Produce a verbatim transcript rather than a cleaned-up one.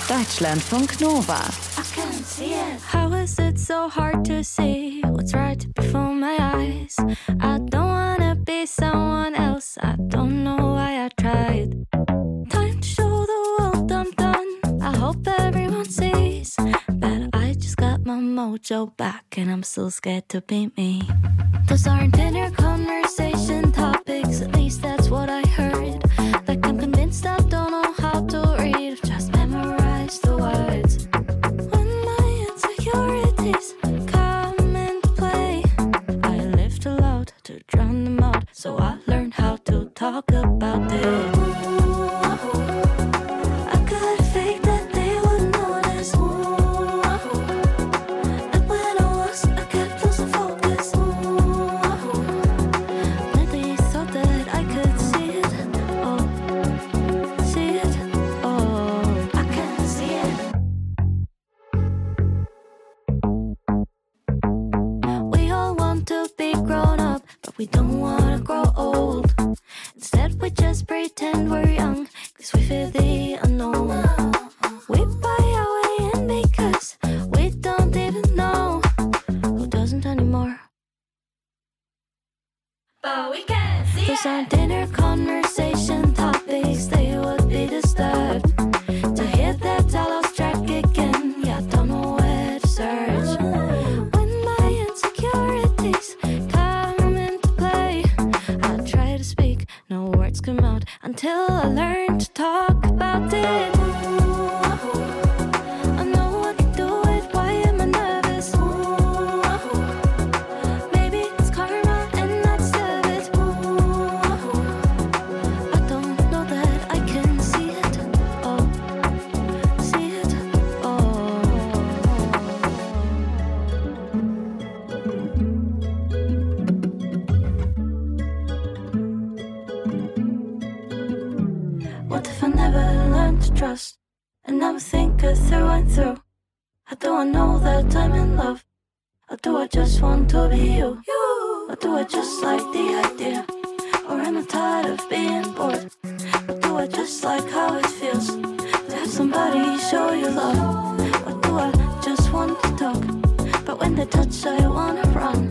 Deutschlandfunk Nova. I can't see it. How is it so hard to see what's right before my eyes? I don't wanna be someone else. I don't know why I tried. Time to show the world I'm done. I hope everyone sees that I just got my mojo back and I'm still scared to be me. Those aren't dinner conversation topics, at least that's what I heard. Like I'm convinced I don't know how to read, just memorize the words. When my insecurities come into play, I live too loud to drown them out, so I learned how to talk about it. We don't wanna grow old. Instead we just pretend we're young, cause we fear the unknown. We buy our way in because we don't even know who doesn't anymore. But we can't see Those it. Aren't dinner conversation topics, they would be disturbed to hear that I lost track again. Yeah, I don't know where to search. When my insecurities no words come out until I learn to talk about it. I know I can do it, why am I nervous? Maybe it's karma and I deserve it. I don't know that I can see it, oh, see it, oh. What if I never learned to trust and never think it through and through? How do I know that I'm in love? Or do I just want to be you? Or do I just like the idea? Or am I tired of being bored? Or do I just like how it feels to have somebody show you love? Or do I just want to talk, but when they touch I wanna run?